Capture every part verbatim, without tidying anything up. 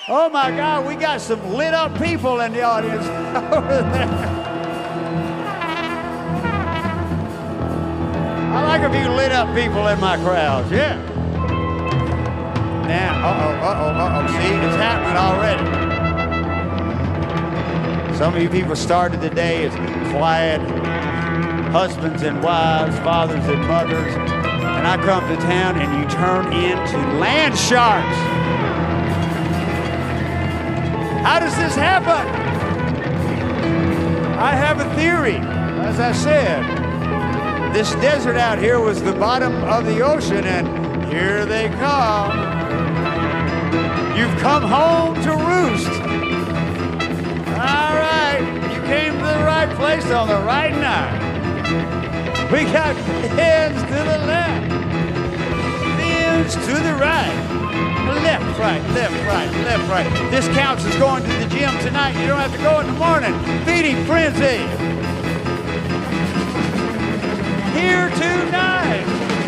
Oh my God, we got some lit up people in the audience over there. I like a few lit up people in my crowds, yeah. Now, uh-oh, uh-oh, uh-oh, see, it's happening already. Some of you people started the day as quiet husbands and wives, fathers and mothers, and I come to town and you turn into land sharks. How does this happen? I have a theory. As I said, this desert out here was the bottom of the ocean, and here they come. You've come home to roost. All right, you came to the right place on the right night. We got heads to the left, fins to the right. Left, right, left, right, left, right. This counts as going to the gym tonight. You don't have to go in the morning. Feeding frenzy. Here tonight.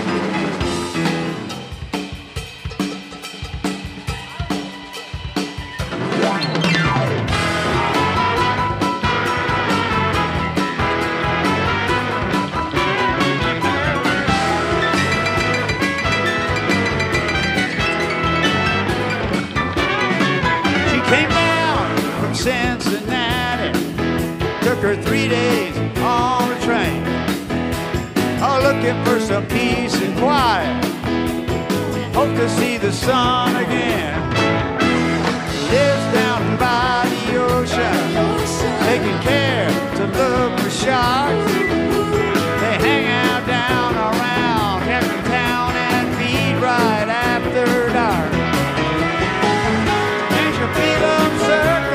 Cincinnati, took her three days on the train, oh, looking for some peace and quiet, hope to see the sun again. Lives down by the ocean, taking care to look for sharks. They hang out down around every town and feed right after dark. Can't you feel them circle?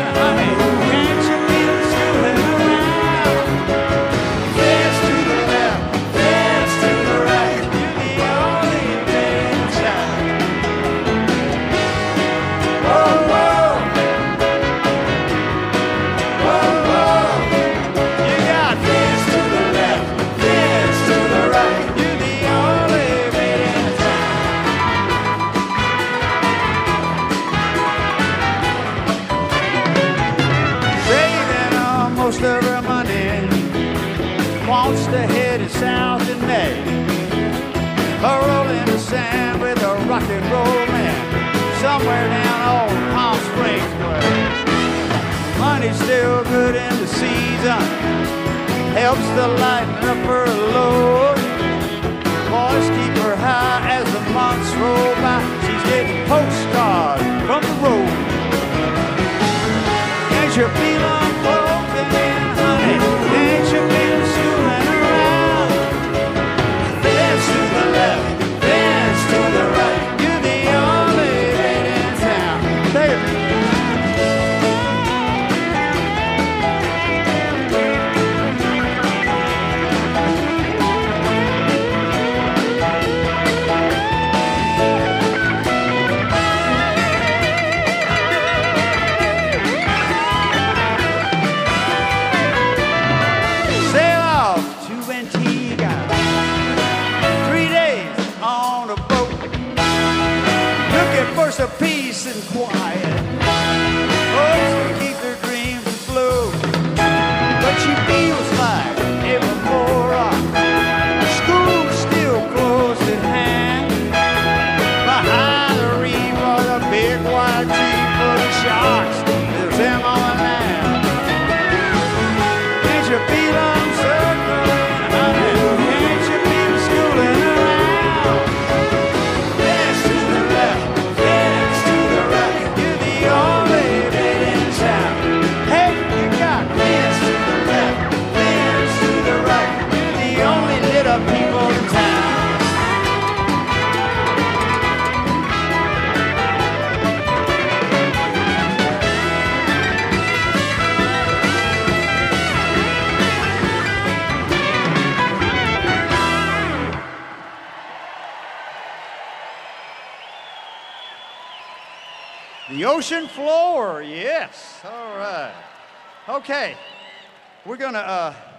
Wants to head south in May, a roll in the sand with a rock and roll man, somewhere down old Palm Springs way. Money's still good in the season, helps to lighten up her load. Boys keep her high as the months roll by. She's getting postcards from the road. Can't you feel them floating in, honey? Can't you feel of peace and quiet. Folks can keep their dreams afloat, but she feels like evermore. School's still close at hand. Behind the reef are the big white teeth for the sharks. There's them on the land. Can't you feel them circling, honey? Can't you feel schooling around? Dance to the left. People in town. The ocean floor, yes. All right. Okay, we're gonna uh